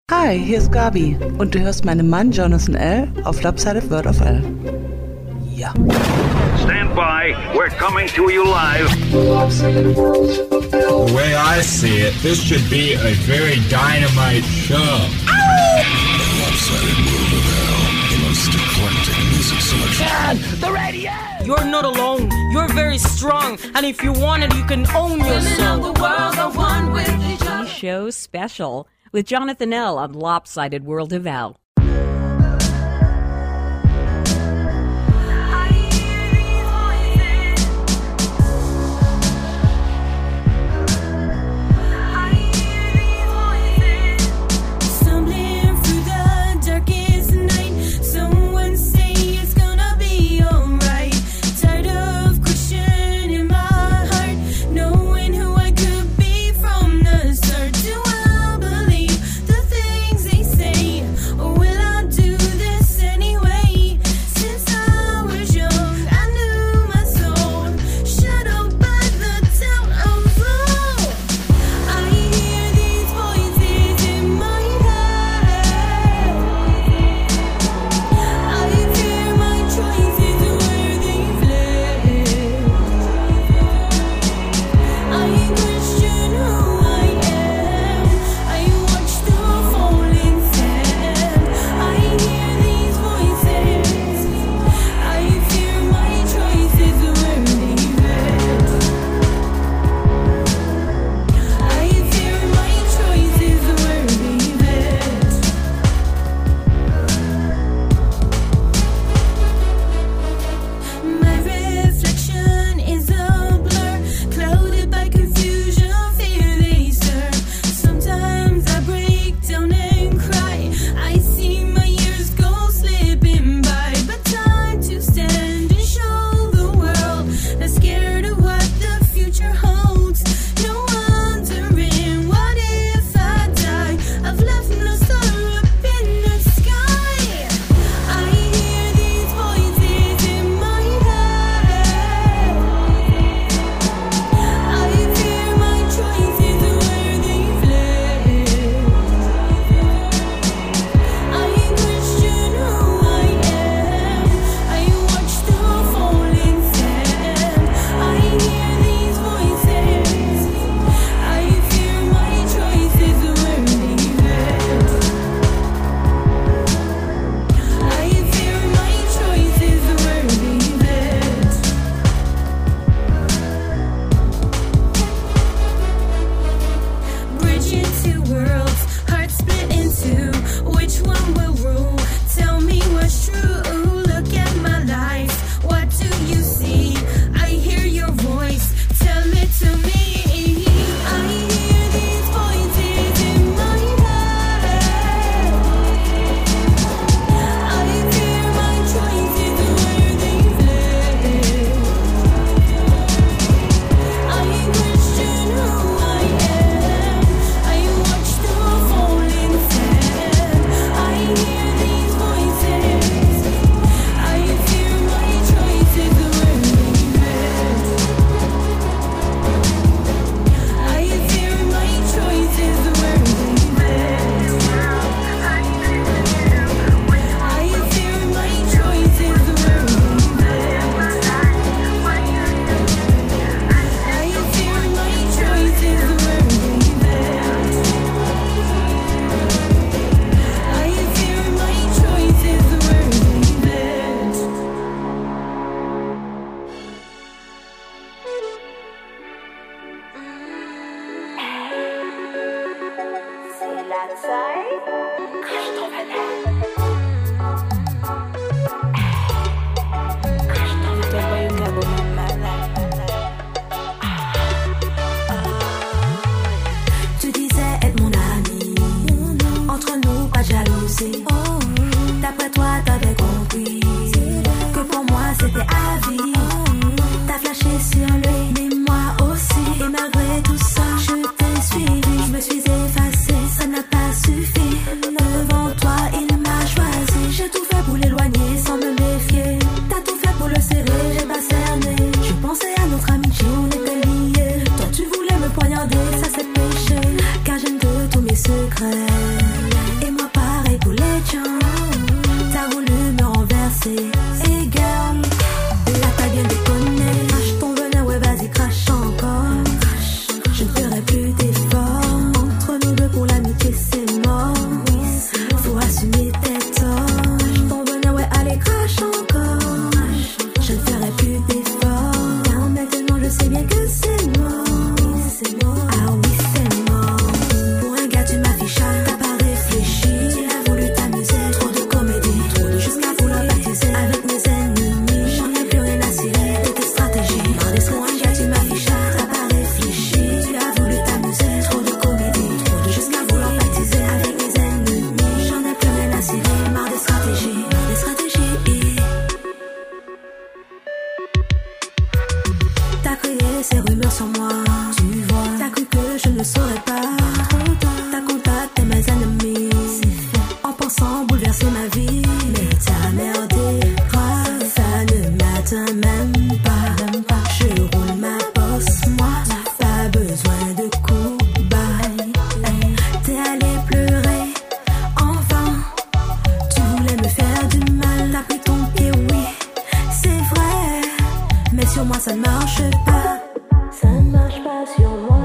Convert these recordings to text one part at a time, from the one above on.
Hi, hier ist Gabi und du hörst meinen Mann Jonathan L. auf Lopsided World of L. Ja. Stand by, we're coming to you live. The way I see it, this should be a very dynamite show. Lopsided World of L, the most eclectic music selection. Man, the radio! You're not alone. You're very strong. And if you want it, you can own yourself. The world are one with each other. Show special with Jonathan L. on Lopsided World of L. D'après toi, t'avais compris que pour moi c'était à vie. T'as flashé sur lui, mais moi aussi. Et malgré tout ça, je t'ai suivi. Je me suis effacée, ça n'a pas suffi. Devant toi, il m'a choisi. J'ai tout fait pour l'éloigner sans me méfier. T'as tout fait pour le serrer, j'ai pas cerné. Je pensais à notre amitié, on était liés. Toi, tu voulais me poignarder, ça c'est péché. Car j'aime de tous mes secrets. Et ma vie, mais ta merde est grave. Ça ne m'atteint même pas. Je roule ma bosse, moi, pas besoin de coups bas. T'es allé pleurer, en vain. Tu voulais me faire du mal, t'as pris ton pied, oui, c'est vrai. Mais sur moi ça ne marche pas. Ça ne marche pas sur moi.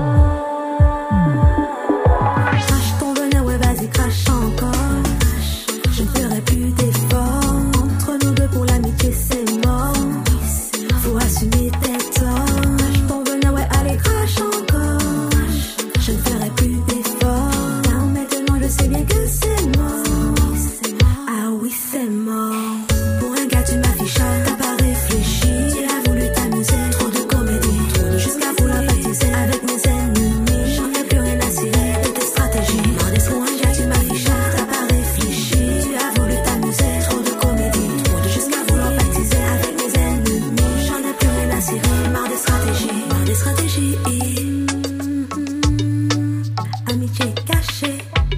Crache ton venin, ouais vas-y crache encore. Je ne ferai plus d'efforts. Entre nous deux pour l'amitié c'est mort. Faut assumer tes torts. Crache ton venin, ouais allez crache encore. Je ne ferai plus d'efforts. Car maintenant je sais bien que c'est mort. Ah oui c'est mort. Pour un gars tu m'affiches, t'as pas réfléchi. Tu as voulu t'amuser, trop de comédie, jusqu'à vouloir baptiser avec mes ennemis. J'en ai plus rien à cirer de tes stratégies. Dans les soins, tu m'affiches, t'as pas réfléchi. Tu as voulu t'amuser, trop de comédie, jusqu'à vouloir baptiser avec mes ennemis. J'en ai plus rien à cirer, marre des stratégies, marre des stratégies. Amitié cachée,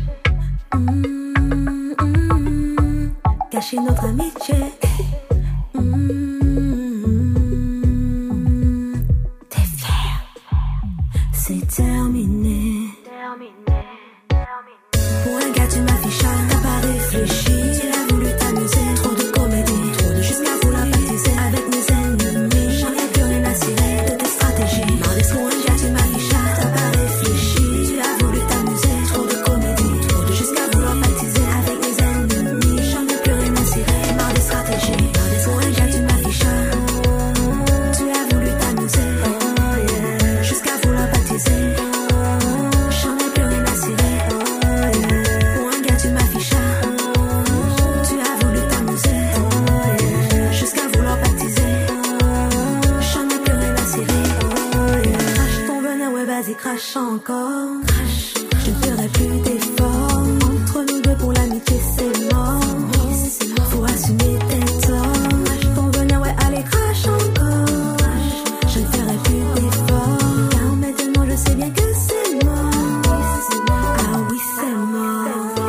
cacher notre amitié. C'est terminé. Pour un gars tu m'affiches, t'as pas réfléchi. Tu as voulu t'amuser, trop de comédie, jusqu'à vouloir baptiser avec mes ennemis. J'en ai plus rien à cirer de tes stratégies. Dans les soins, un gars tu m'affiches, t'as pas réfléchi. Tu as voulu t'amuser, trop de comédie, jusqu'à vouloir baptiser avec mes ennemis. J'en ai plus rien à cirer, marre des stratégies. Dans les soins, un gars tu m'affiches, tu as voulu t'amuser, jusqu'à vouloir baptiser. J'en ai plus rien à cirer. Pour un gars tu m'affiches, tu as voulu t'amuser, jusqu'à vouloir baptiser. J'en ai plus rien à cirer. Crache ton venin, ouais vas-y crache encore. Je ne ferai plus d'efforts. Entre nous deux pour l'amitié c'est mort. Faut assumer tes torts. Crache ton venin, ouais allez crache encore. Je ne ferai plus d'efforts. Car maintenant je sais bien que c'est mort. Ah oui c'est mort.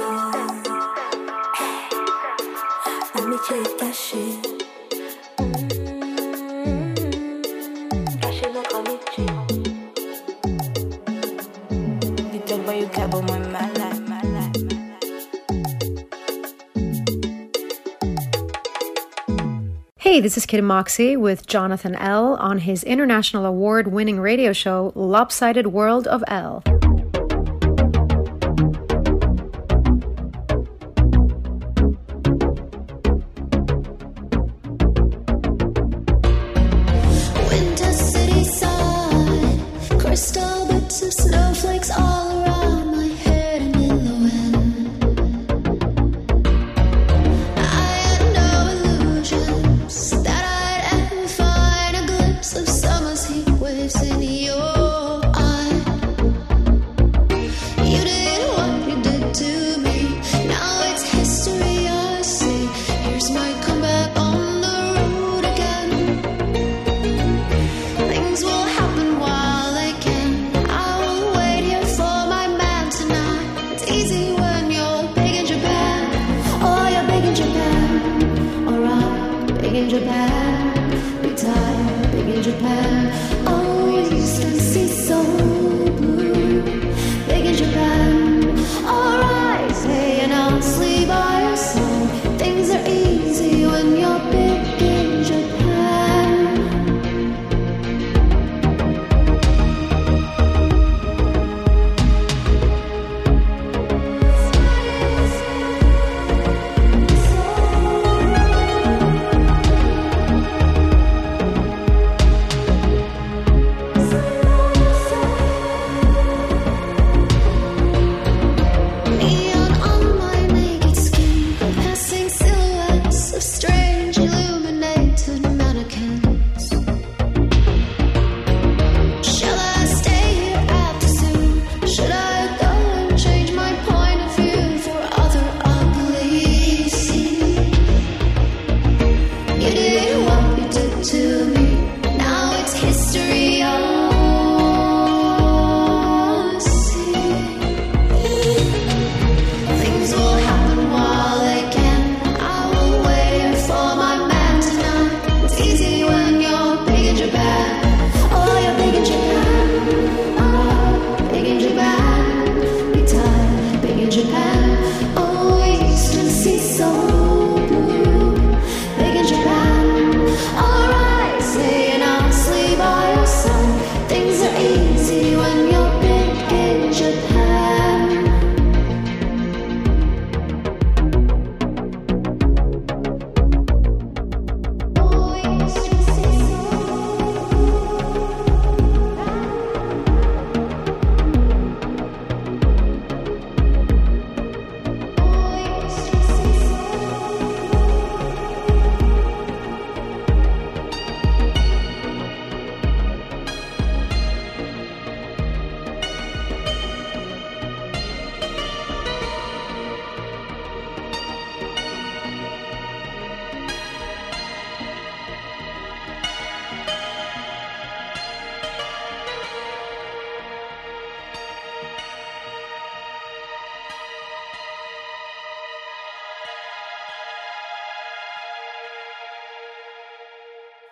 Amitié cachée. Cacher notre amitié. You talk about you care about my life. Hey, this is Kid Moxie with Jonathan L. on his international award-winning radio show, Lopsided World of L. Winter city side, crystal bits of snowflakes all around my head and in the wind. I had no illusions that I'd ever find a glimpse of summer's heat waves in your eye. You did what you did to me. Now it's history I see. Here's my comeback on the road again. Things will happen while they can. I will wait here for my man tonight. It's easy when you're big in Japan. Oh, you're big in Japan. Alright, big in Japan. Big time, big in Japan. Oh, you used to see so blue. Big in Japan. Alright, saying I'll sleep by your side. Things are easy when you're big in Japan.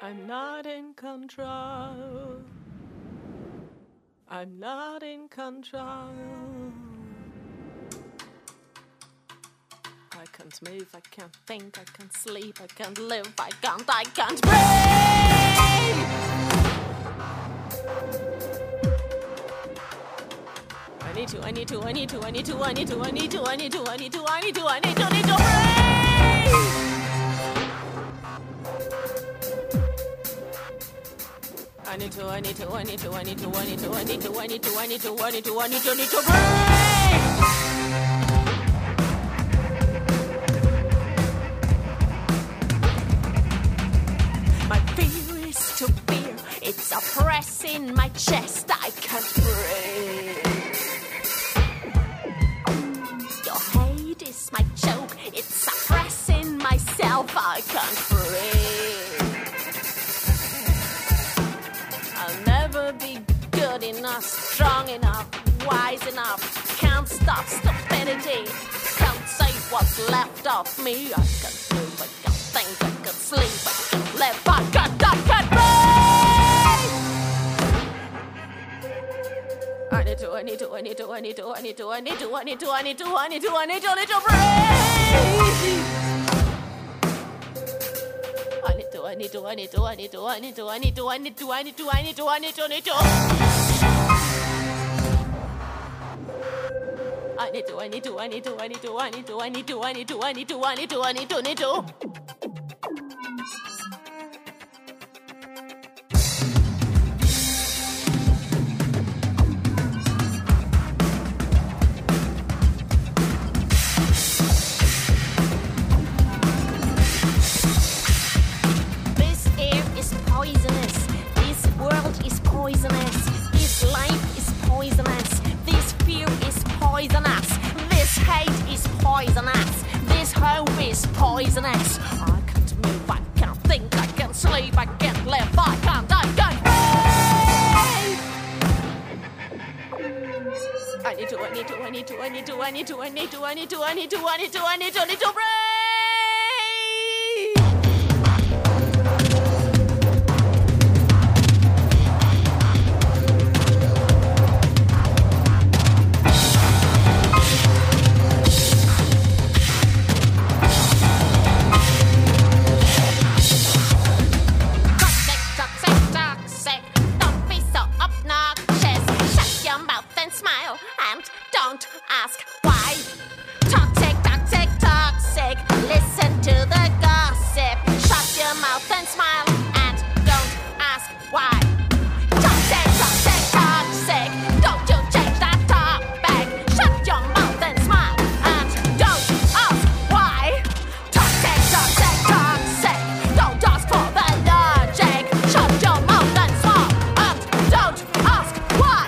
I'm not in control. I'm not in control. I can't move, I can't think, I can't sleep, I can't live, I can't breathe. I need to breathe. I need to breathe. My fear is to fear. It's a press in my chest. I can't breathe. Your hate is my joke. It's a press in myself. I can't breathe. I'll never be good enough, strong enough, wise enough. Can't stop stupidity. Can't say what's left of me. I can't move, I can't think, I can't sleep, I can't live, I can't breathe. I need to breathe. This air is poisonous. This world is poisonous. This life is poisonous. This fear is poisonous. This hate is poisonous. This hope is poisonous. I can't move, I can't think, I can't sleep, I can't live, I can't breathe. I need to breathe. Toxic, don't be so obnoxious. Shut your mouth and smile, and don't ask why. Toxic, listen to the gossip. Shut your mouth and smile, and don't ask why. Toxic, don't you change that topic. Shut your mouth and smile, and don't ask why. Toxic, don't ask for the logic. Shut your mouth and smile, and don't ask why.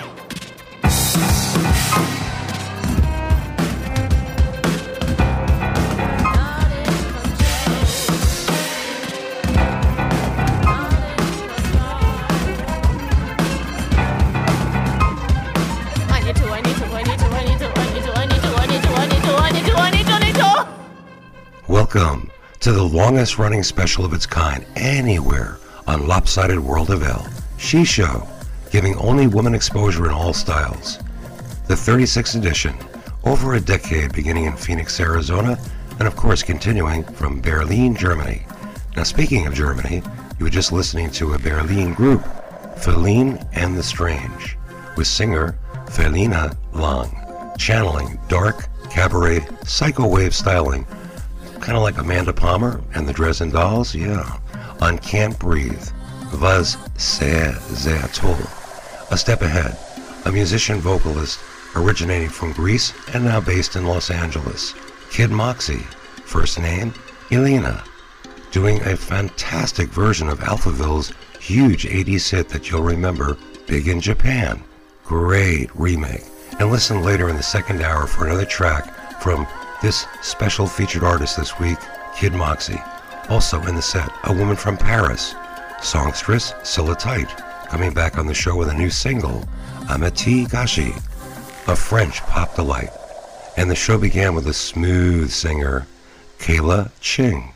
Welcome to the longest running special of its kind anywhere on Lopsided World of L. She Show, giving only women exposure in all styles. The 36th edition, over a decade beginning in Phoenix, Arizona, and of course continuing from Berlin, Germany. Now speaking of Germany, you were just listening to a Berlin group, Feline and the Strange, with singer Felina Lang, channeling dark, cabaret, psycho wave styling, kind of like Amanda Palmer and the Dresden Dolls, yeah, on Can't Breathe, was sehr, sehr toll. A step ahead, a musician-vocalist originating from Greece and now based in Los Angeles, Kid Moxie, first name Elena, doing a fantastic version of Alphaville's huge 80s hit that you'll remember, Big in Japan. Great remake. And listen later in the second hour for another track from this special featured artist this week, Kid Moxie. Also in the set, a woman from Paris, songstress Scylla Tite, coming back on the show with a new single, Amati Gashi, a French pop delight. And the show began with a smooth singer, Kayla Ching,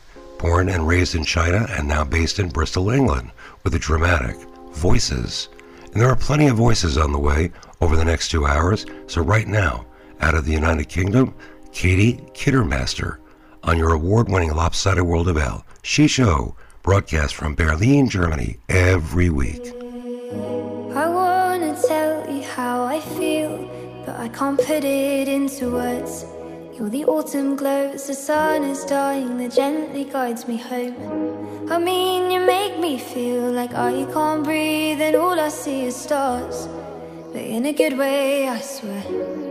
Born and raised in China and now based in Bristol, England, with the dramatic Voices. And there are plenty of voices on the way over the next 2 hours, so right now, out of the United Kingdom, Katie Kittermaster on your award-winning Lopsided World of L. She Show, broadcast from Berlin, Germany, every week. I wanna tell you how I feel, but I can't put it into words. You're the autumn glow as the sun is dying that gently guides me home. I mean, you make me feel like I can't breathe and all I see is stars, but in a good way, I swear.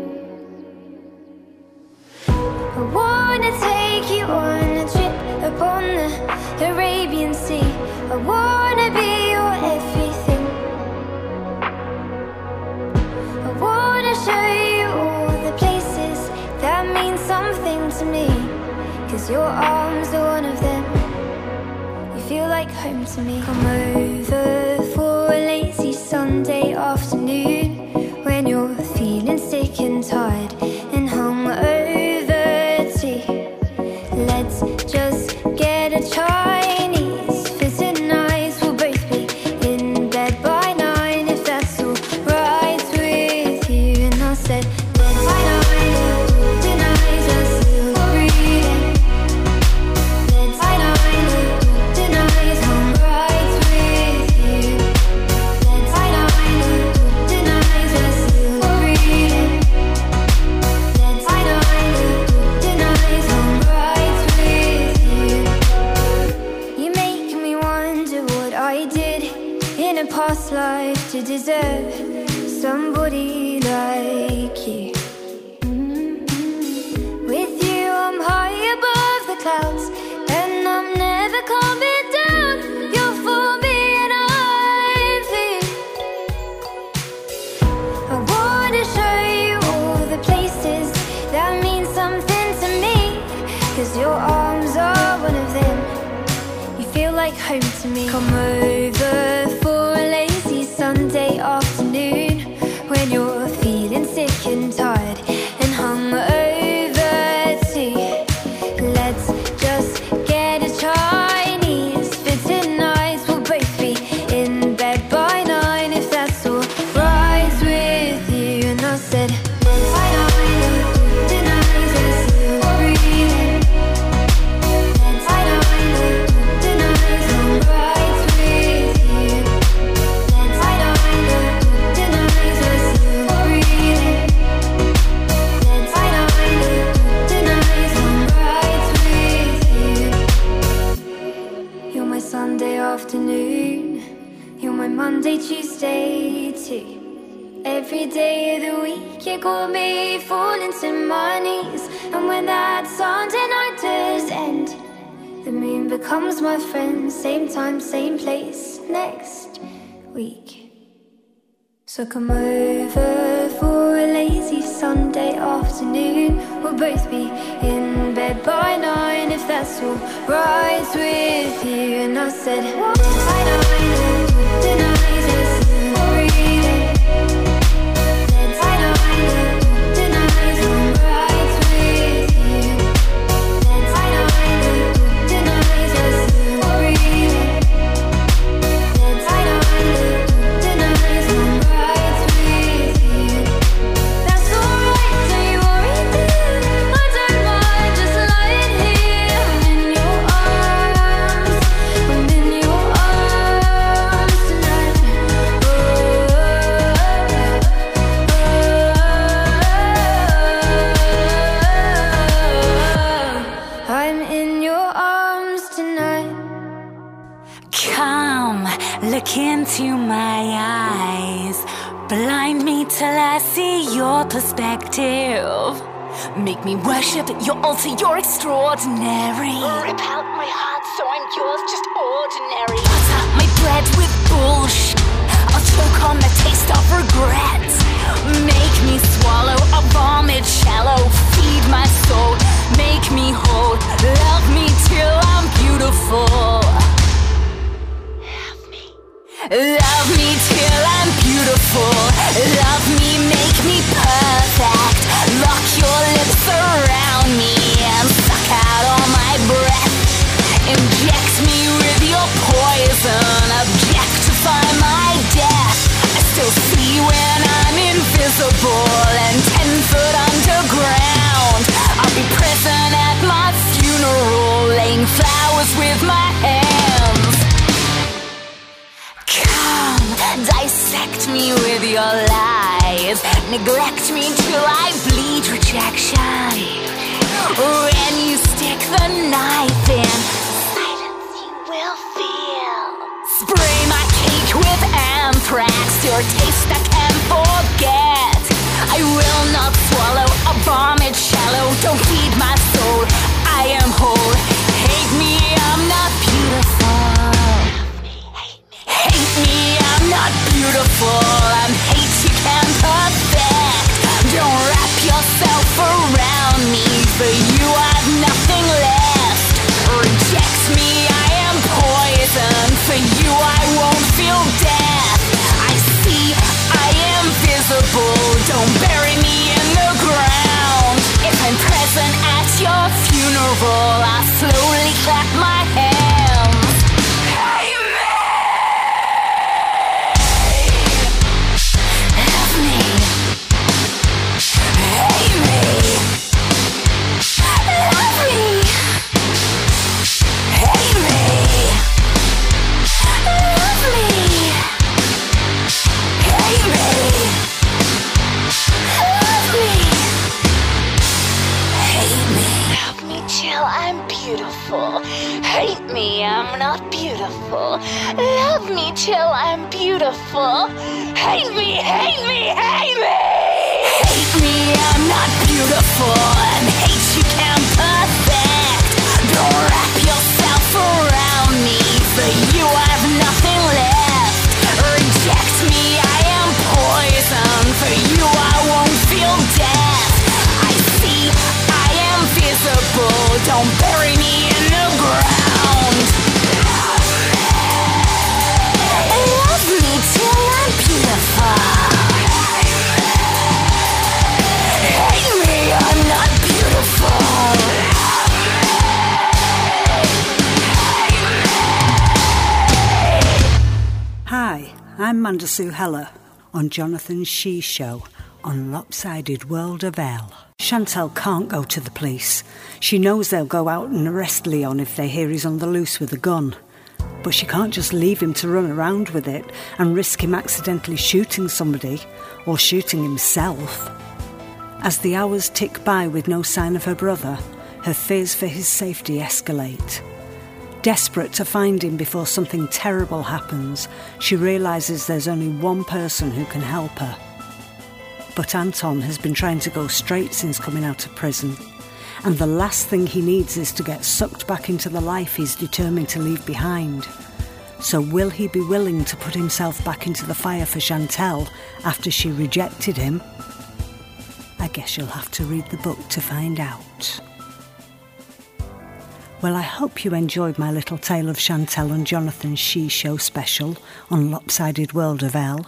I wanna take you on a trip upon the Arabian Sea. I wanna be your everything. I wanna show you all the places that mean something to me, 'cause your arms are one of them. You feel like home to me. Come over for a lazy Sunday afternoon when you're feeling sick and tired and hungover tea. Let's just get a Chinese for tonight. We'll both be in bed by 9 if that's all right with you. And I said, bed by 9 tonight, I'm still breathing. Bed by 9 tonight, I'm right with you. Bed by 9 tonight, I'm still breathing. Bed by 9 tonight, I'm right with you. You make me wonder what I did in a past life to deserve somebody like you. With you I'm high above the clouds, and I'm never coming down. You're for me and I'm for you. I wanna show you all the places that mean something to me, 'cause your arms are one of them. You feel like home to me. Come over for a lazy Sunday afternoon when you're feeling sick and tired and hungover tea. Let's just get a Chinese for tonight. We'll both be in bed by 9 if that's all right with you. And I said, bed by 9 tonight, I'm still breathing. Bed by 9 tonight, I'm right with you. Bed by 9 tonight, I'm still breathing. Bed by 9 tonight, I'm right with you. You're my Sunday afternoon. You're my Monday, Tuesday too. Every day of the week you got me falling to my knees. And when that Sunday night does end, the moon becomes my friend. Same time, same place next week. So come over for a lazy Sunday afternoon. We'll both be in bed by 9 if that's all right with you. And I said, bed by 9 tonight, I'm still breathing. Bed by 9 tonight, I'm right with you. Bed by 9 tonight, I'm still breathing. Bed by 9 tonight, I'm right with you. That's alright, don't you worry, dear. I don't mind, just lying here. I'm in your arms. I'm in your arms tonight. I'm in your arms tonight. Come, look into my eyes. Blind me till I see your perspective. Make me worship your altar, you're extraordinary. Rip out my heart so I'm yours, just ordinary. Butter my bread with bullshit. I'll choke on the taste of regret. Make me swallow a vomit shallow. Feed my soul, make me whole. Love me till I'm beautiful. Love me till I'm beautiful. Love me, make me perfect. Lock your lips around me and suck out all my breath. And neglect me till I bleed rejection. When you stick the knife in, silence you will feel. Spray my cake with anthrax, your taste I can't forget. I will not swallow a vomit shallow. Don't feed my soul, I am whole. Hate me, I'm not beautiful. Hate me, I'm not beautiful. I'm hate you can't perfect. Don't wrap yourself around me, for you I've nothing left. Reject me, I am poison. For you I won't feel death. I see, I am visible. Don't bury me in the ground. If I'm present at your funeral, I'll slowly clap my hands. Hey me, love me. Hey me, love me. Hey me, love me. Hey me, love me. Hate me, love me till I'm beautiful. Hate me, I'm not beautiful. Love me till I'm beautiful. Hate me, hate me, hate me. Hate me, I'm not beautiful. And hate you can't perfect. Don't wrap yourself around me, for you I've nothing left. Reject me, I am poison. For you I won't feel death. I see, I am visible. Don't bury me in the ground. Love me till I'm beautiful. Hate me, I'm not beautiful. Hi, I'm Manda Sue Heller on Jonathan She Show on Lopsided World of L. Chantal can't go to the police. She knows they'll go out and arrest Leon if they hear he's on the loose with a gun. But she can't just leave him to run around with it and risk him accidentally shooting somebody or shooting himself. As the hours tick by with no sign of her brother, her fears for his safety escalate. Desperate to find him before something terrible happens, she realises there's only one person who can help her. But Anton has been trying to go straight since coming out of prison, and the last thing he needs is to get sucked back into the life he's determined to leave behind. So will he be willing to put himself back into the fire for Chantal after she rejected him? I guess you'll have to read the book to find out. Well, I hope you enjoyed my little tale of Chantal and Jonathan's She Show special on Lopsided World of L.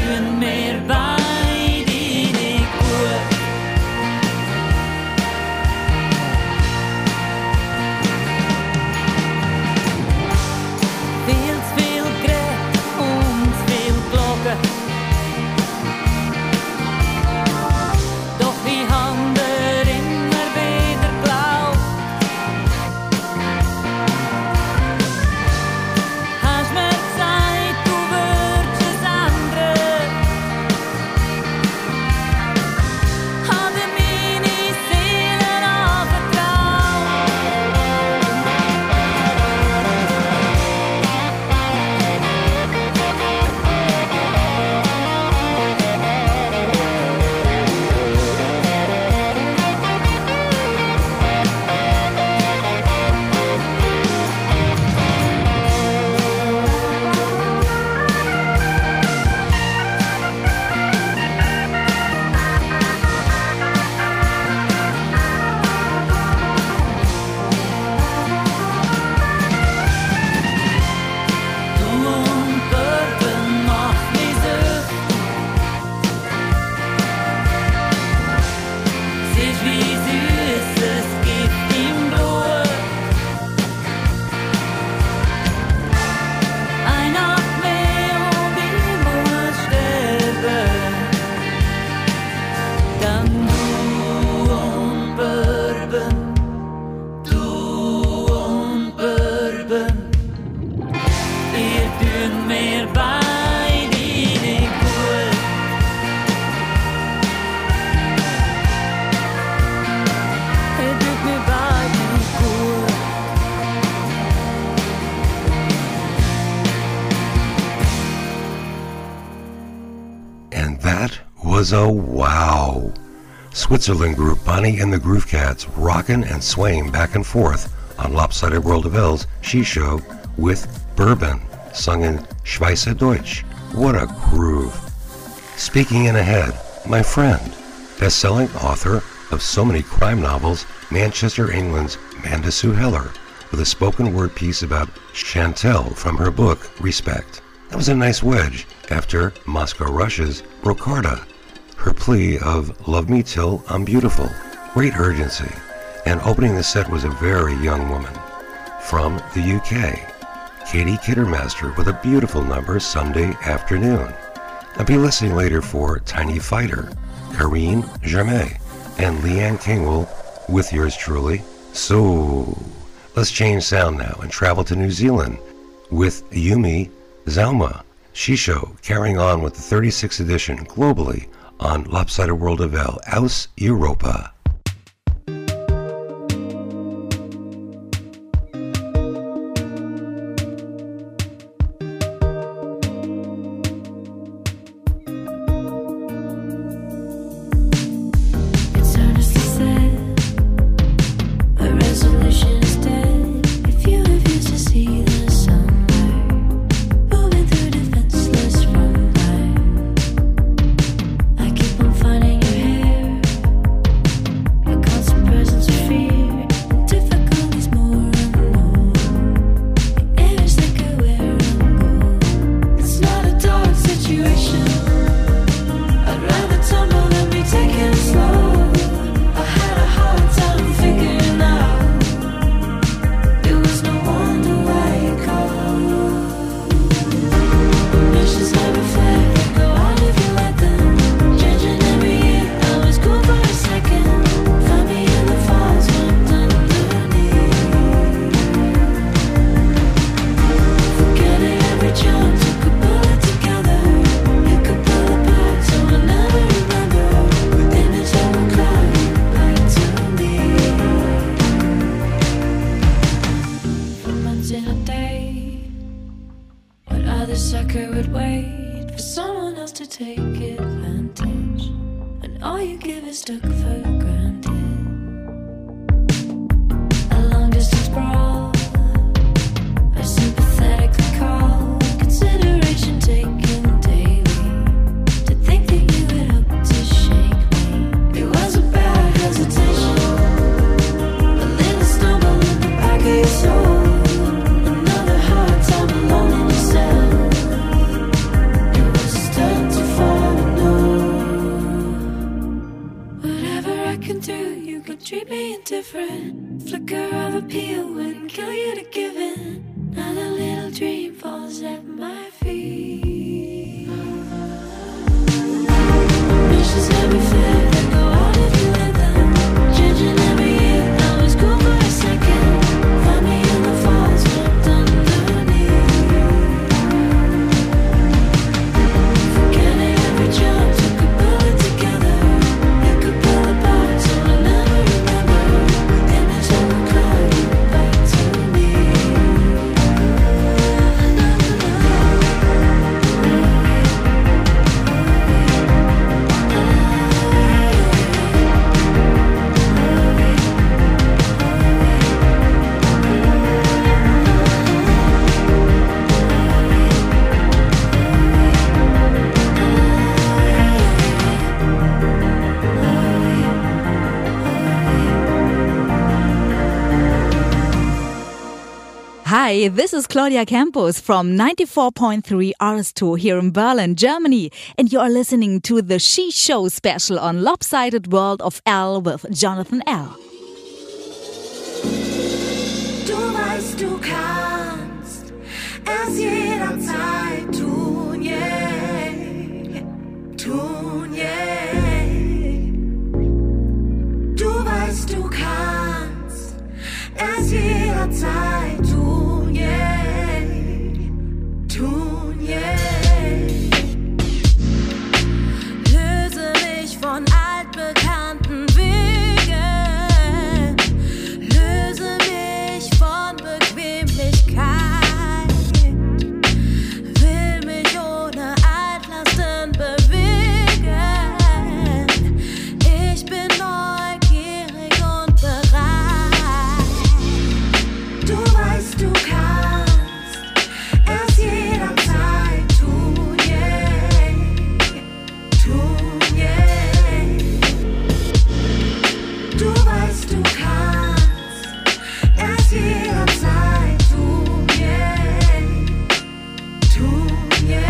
doen meer bij die ik hoor. Veel krijt und veel klokken. Doch wie handen immer wieder blau. Hast mir Zeit, du würdest es ändern. Habe meine Seele anvertraut. Was a wow. Switzerland group Bonnie and the Groove Cats rockin' and swaying back and forth on Lopsided World of L's She Show with Bourbon, sung in Schweizerdeutsch. What a groove. Speaking in ahead, my friend, best-selling author of so many crime novels, Manchester, England's Manda Sue Heller, with a spoken word piece about Chantel from her book, Respect. That was a nice wedge after Moscow Rush's Brocarda, her plea of Love Me Till I'm Beautiful. Great urgency. And opening the set was a very young woman from the UK, Katie Kiddermaster, with a beautiful number, Sunday Afternoon. I'll be listening later for Tiny Fighter, Karine Germain, and Leanne Kingwell with yours truly. So, let's change sound now and travel to New Zealand with Yumi Zauma, She Show, carrying on with the 36th edition globally on Lopsided World of L, Aus Europa. To fall treat me indifferent. Flicker of appeal wouldn't kill you to give in. Not a little dream falls at my feet. Wishes never fail, then go out if you let them. Changing every year, I was cool for a second. Find me in the falls, flipped underneath. Forgetting every job, took a bullet together. It could pull apart, so I'll never remember. Image on the cloud, you back to me. Hi, this is Claudia Campos from 94.3 RS2 here in Berlin, Germany, and you are listening to the She Show special on Lopsided World of L with Jonathan L. Du weißt, du kannst es jederzeit tun, yeah, tun, yeah. Du weißt, du kannst es jederzeit tun, yeah, tun, yeah. Löse mich von altbekannten Wegen, löse mich von Bequemlichkeit, will mich ohne Altlasten bewegen. Ich bin neugierig und bereit. Du weißt, du kannst es jederzeit tun, yeah, tun, yeah. Du weißt, du kannst es jederzeit tun, yeah, tun,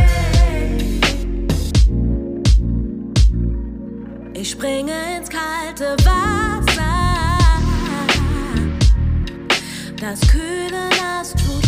yeah. Ich springe ins kalte Wasser. Das kühle Nass tut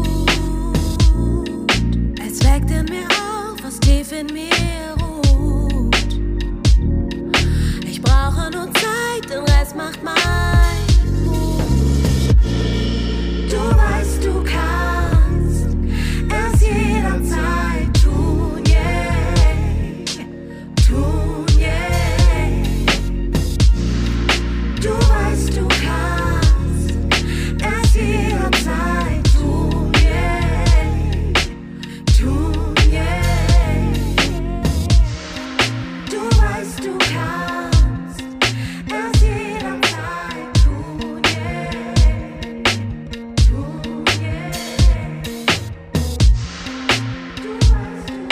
gut. Es weckt in mir auf, was tief in mir ruht. Ich brauche nur Zeit, den Rest macht mein Mut. Du weißt, du kannst es jederzeit tun, yeah, tun, yeah. Du weißt, du kannst es jederzeit tun, yeah, tun, yeah. Du weißt, du kannst es jederzeit tun, yeah, tun, yeah. Du weißt, du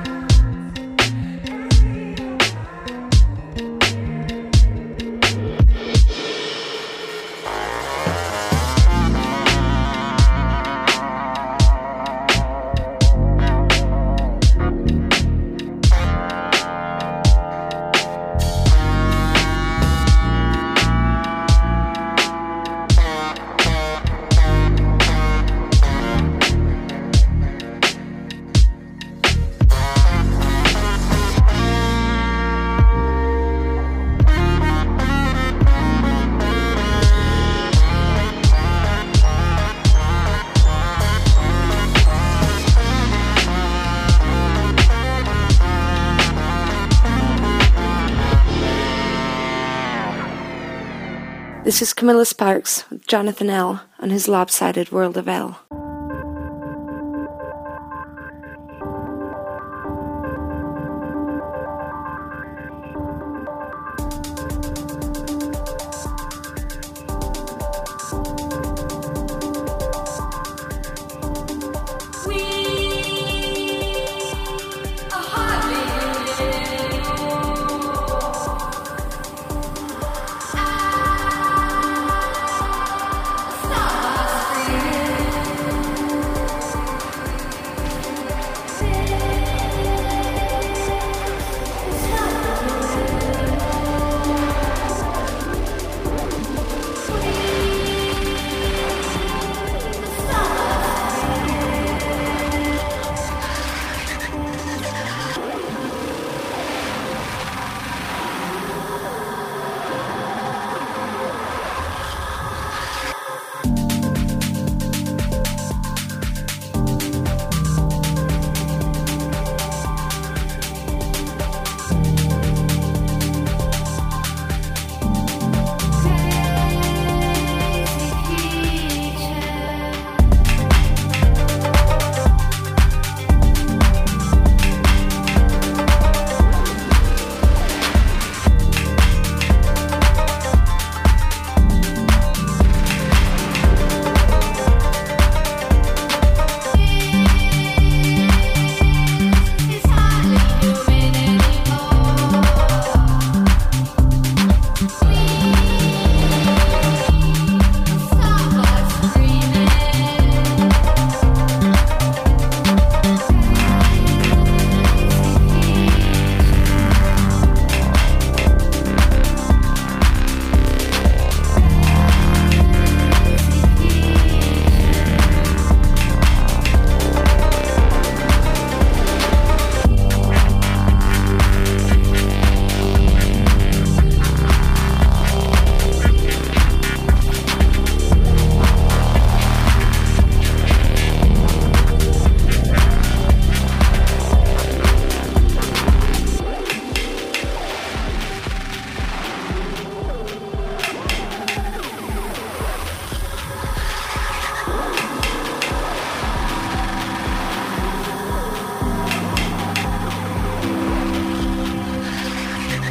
This is Camilla Sparks with Jonathan L. on his Lopsided World of L. Stop us free.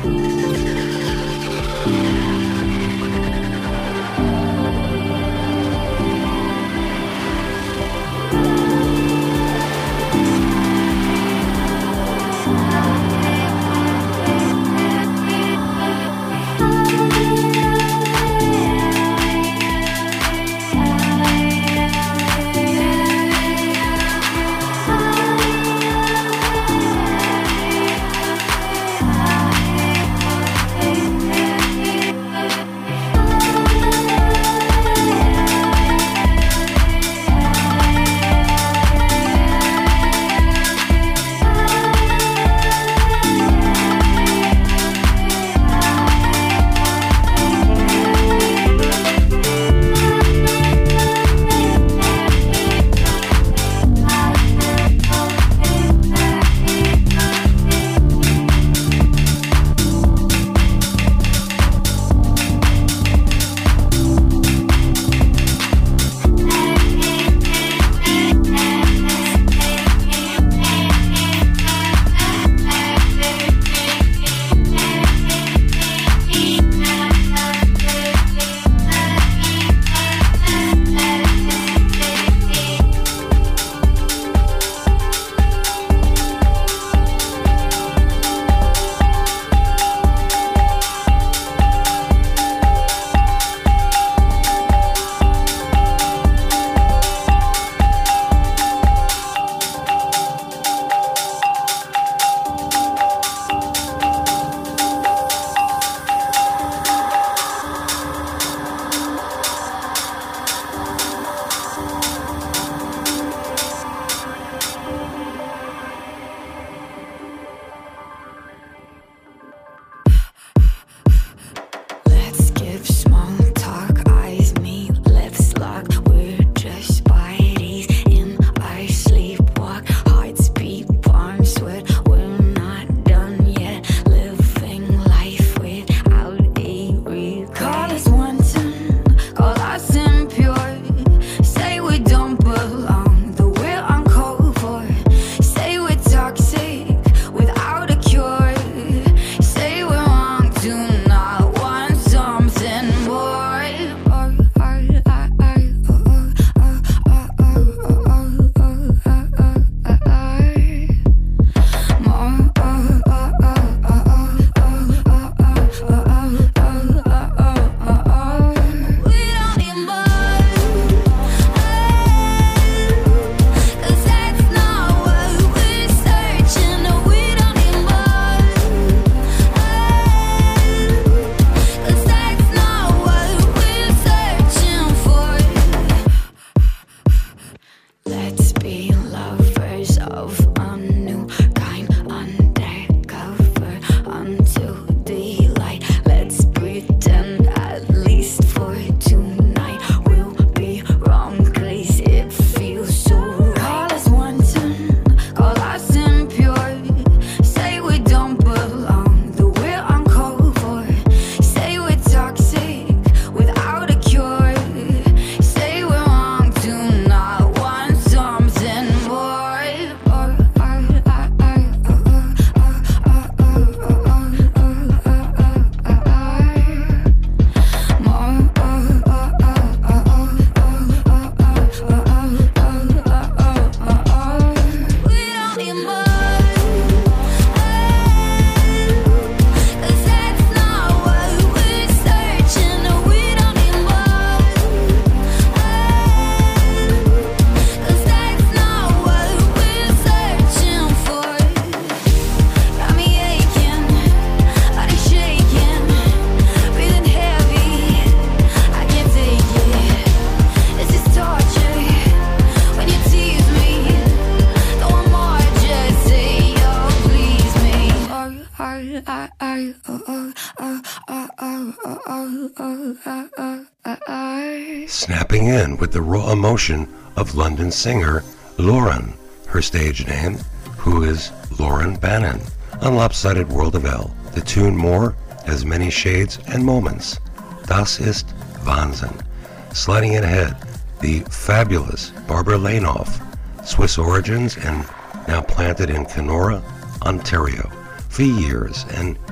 Snapping in with the raw emotion of London singer Lauren, her stage name, who is Lauren Bannon, on Lopsided World of L. The tune More has many shades and moments. Das ist Wahnsinn. Sliding in ahead, the fabulous Barbara Lainoff, Swiss origins and now planted in Kenora, Ontario, for years, and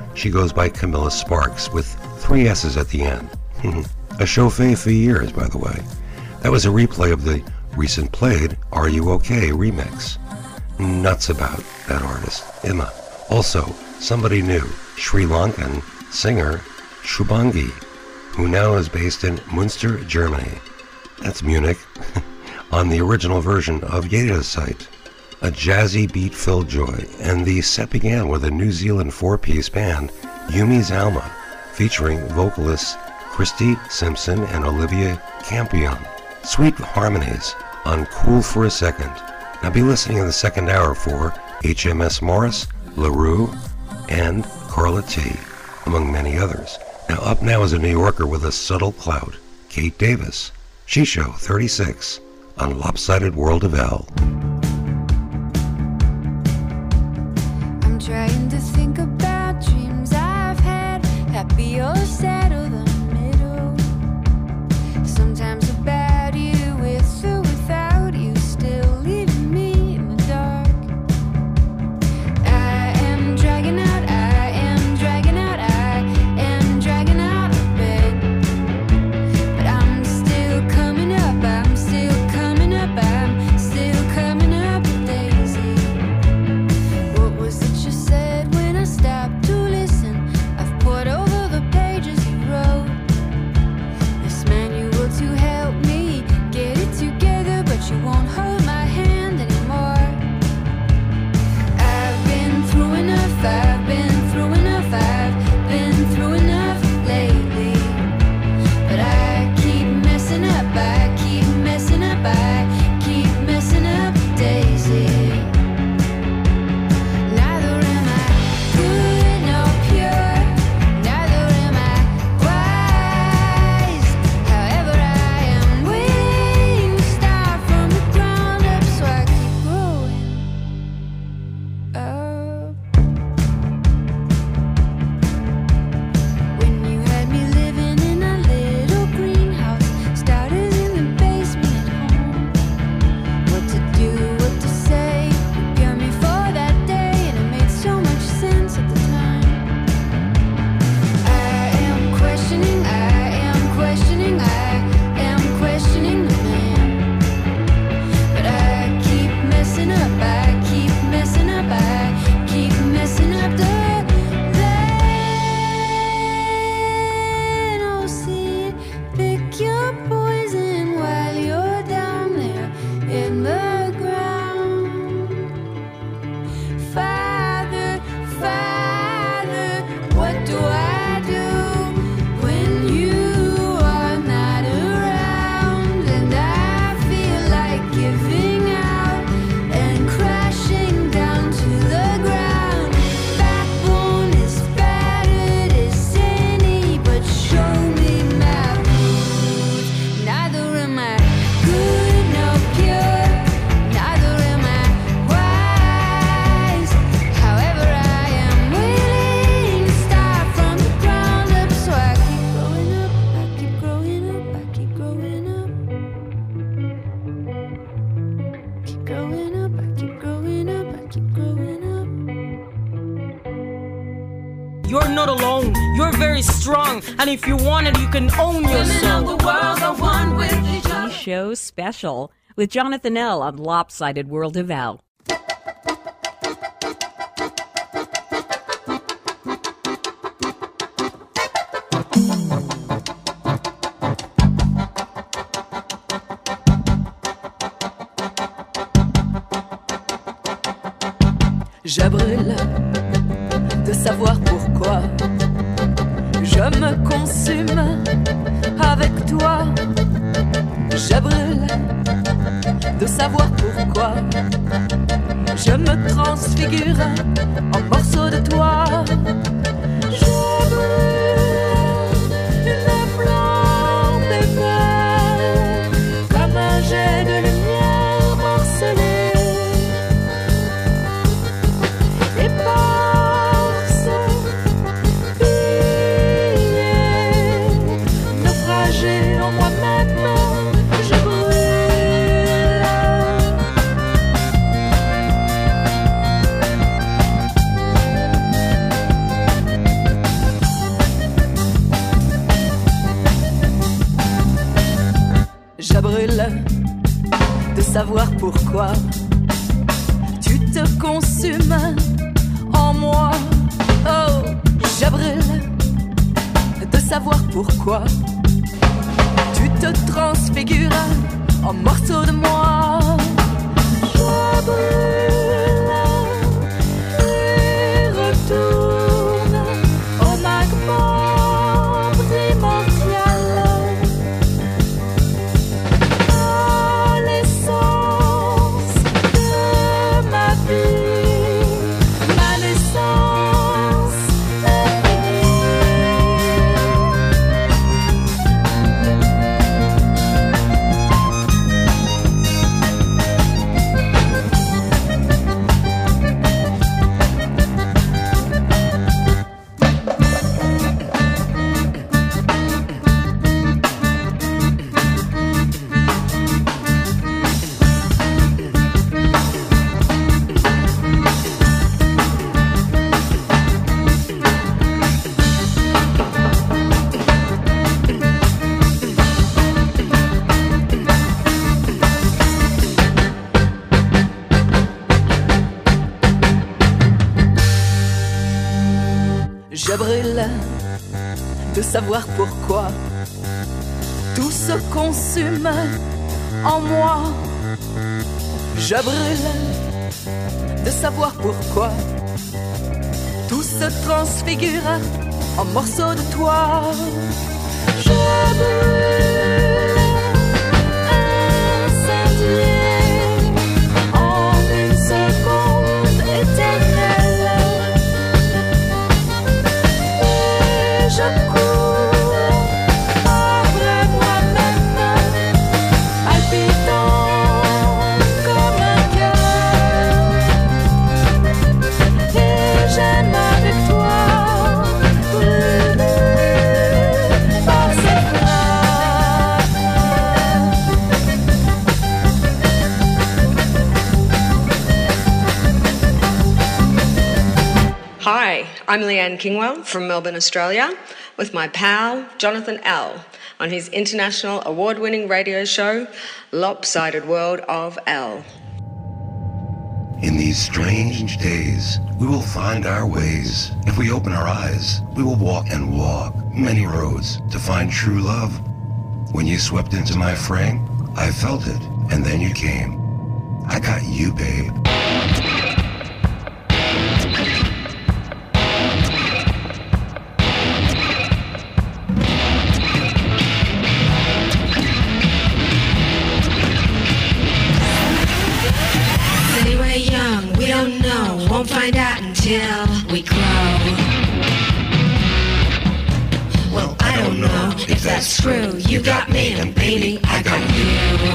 she goes by Camilla Sparks with 3 S's at the end. A chauffeur for years, by the way. That was a replay of the recent played Are You OK remix. Nuts about that artist, Emma. Also, somebody new, Sri Lankan singer Shubhangi, who now is based in Münster, Germany. That's Munich, on the original version of Jederzeit. A jazzy beat-filled joy, and the set began with a New Zealand 4-piece band, Yumi's Alma, featuring vocalists Christy Simpson and Olivia Campion. Sweet harmonies on Cool for a Second. Now be listening in the second hour for HMS Morris, LaRue, and Carla T, among many others. Now up now is a New Yorker with a subtle clout, Kate Davis. She Show 36 on Lopsided World of L. I'm trying to think about dreams I've had, happy or sad or the middle. Sometimes about you with or without you, still leaving me in the dark. I am dragging out, I am dragging out, I am dragging out of bed. But I'm still coming up, I'm still coming up, I'm still coming up with Daisy. What was it you said when I stopped to listen? I've poured over the pages you wrote, this manual to help me get it together, but you won't hold my hand anymore. I've been through enough, I've been through enough, I've been through enough lately. But I keep messing up, I keep messing up, I keep messing up Daisy. Neither am I good nor pure, neither am I wise. However, I am willing to start from the ground up, so I keep growing up. When you had me living in a little greenhouse, started in the basement at home. What to do, what to say, prepare me for that day, and it made so much sense at the time. I am questioning, I am questioning, I am questioning the man. But I keep messing up, I keep messing up, I keep messing up the then oh seed, pick your poison while you're down there in the ground. Father, Father, what do I do when you are not around? And I feel like giving out and crashing down to the ground. Backbone is battered as any, but show me my roots. Neither am I good nor pure, neither am I wise. However, I am willing to start from the ground up, so I keep growing up, I keep growing up, I keep growing up. Keep growing up, I keep growing up, I keep growing up. You're not alone. You're very strong. And if you want it, you can own yourself. Women of the world are one with each other. Show Special with Jonathan L. on Lopsided World of L. Je brûle de savoir pourquoi je me consume avec toi. Je brûle de savoir pourquoi je me transfigure en morceaux de toi. Je brûle une flamme d'éclair comme un jet de lumière morcelée. Et par ce billet naufragé en moi-même, je brûle. savoir pourquoi tu te consumes en moi. Oh, je brûle de savoir pourquoi tu te transfigures en morceaux de moi. Je brûle et retourne au magma primordial, à l'essence de ma vie, ma naissance. Je brûle de savoir pourquoi tout se consume en moi. Je brûle de savoir pourquoi tout se transfigure en morceaux de toi. Je brûle incendié en une seconde éternelle. Je cours après moi-même, palpitant comme un cœur. Et j'aime avec toi, brûlé par cette flamme. Hi, I'm Leanne Kingwell from Melbourne, Australia, with my pal Jonathan L. on his international award-winning radio show, Lopsided World of L. In these strange days, we will find our ways. If we open our eyes, we will walk and walk many roads to find true love. When you swept into my frame, I felt it, and then you came. I got you, babe. Young, we don't know, won't find out until we grow. Well, I don't know if that's true. You got me, and baby, I got you.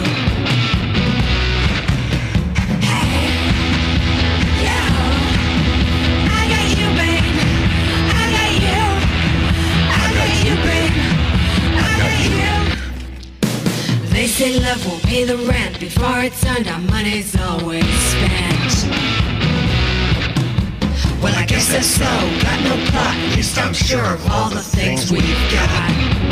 Hey, yo, I got you, babe. I got you. I got you, babe. I got you. They say love won't pay the rent before it's earned. Our money's always spent. Well, I guess that's so. Got no plot, at least I'm sure of all the things we've got.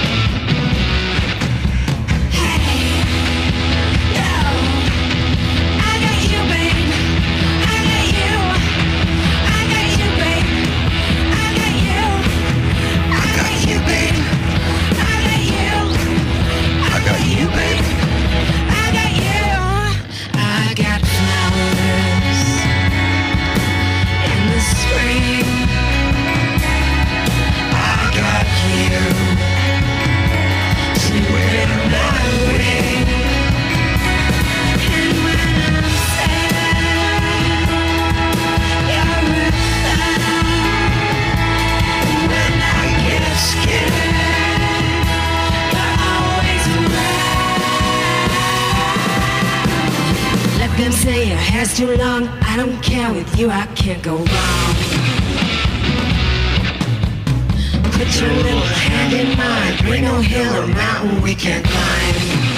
Hey, yo, I got you, babe. I got you. I got you, babe. I got you. I got you, babe. I got you. I got you, babe. I got you. I got flowers in the spring. I got you to wear my ring. And when I'm sad, you're with that. When I get scared, you're always around. Let them say your hair's too long. I don't care, with you I can't go wrong. Put your little hand in mine. There ain't no hill or mountain we can't climb.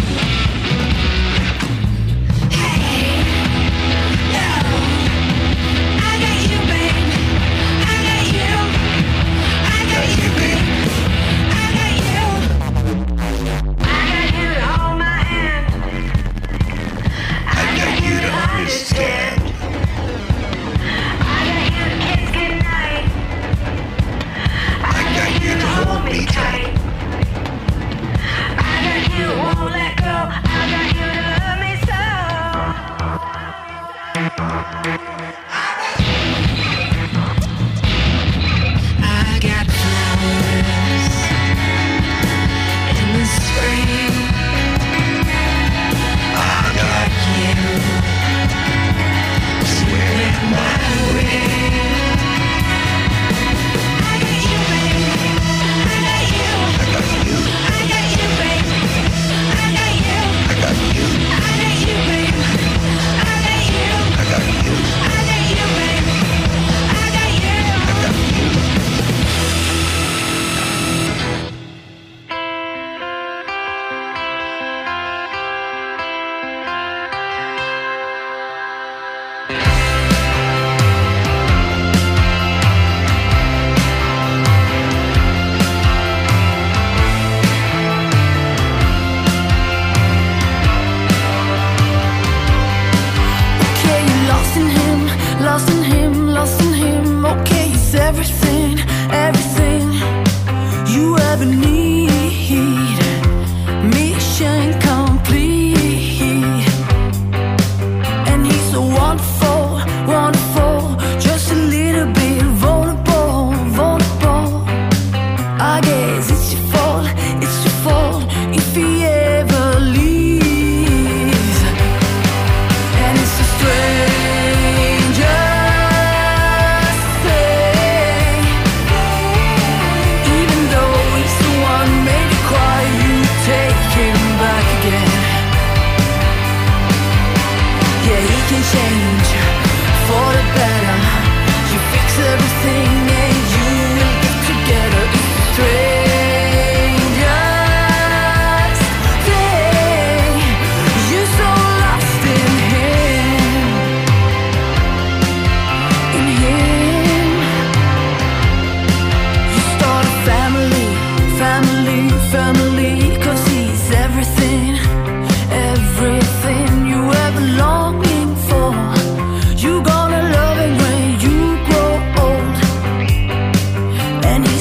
Hey, yo, I got you, babe. I got you. I got you, babe. I got you. I got you to hold my hand. I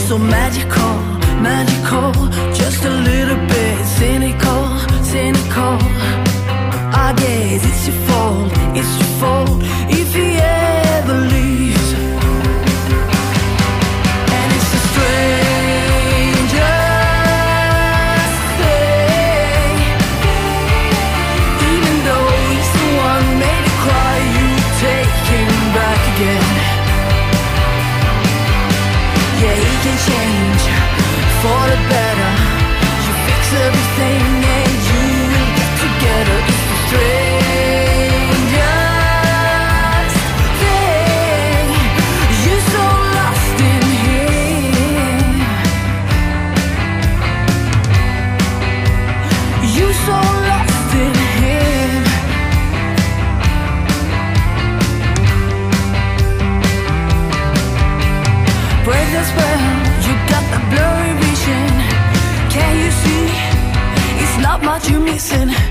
so magical, magical, just a little bit cynical, cynical. I guess it's your fault if he ever leaves. And it's a stranger's thing. Even though he's the one made you cry, you take him back again. Yeah, he can change for the better. You fix everything and you will get together. It's the strangest thing. You're so lost in him. You're so lost in him. Break the spell, you got the blurry vision. Can you see? It's not much you're missing.